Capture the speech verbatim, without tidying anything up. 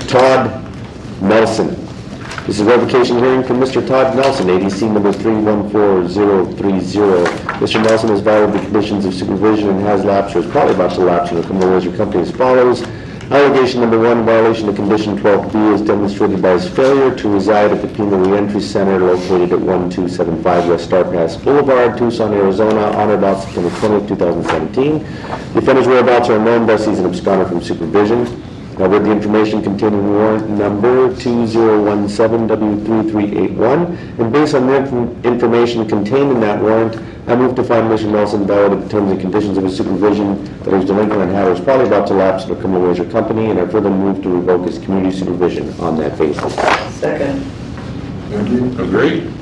Todd Nelson. This is a revocation hearing from Mister Todd Nelson, A D C number three one four zero three zero. Mister Nelson has violated the conditions of supervision and has lapsed or is probably about to lapse in the criminal razor company as follows. Allegation number one, violation of condition twelve B is demonstrated by his failure to reside at the Penal Reentry Center located at one two seven five West Star Pass Boulevard, Tucson, Arizona, on or about September twentieth, two thousand seventeen. The offender's whereabouts are unknown, thus he's an absconder from supervision. Now, with the information contained in warrant number two zero one seven W three three eight one, and based on the inf information contained in that warrant, I move to find Mister Nelson violated the terms and conditions of his supervision, that he was delinquent and had or was probably about to lapse in a criminal razor company, and I further move to revoke his community supervision on that basis. Second. Agreed?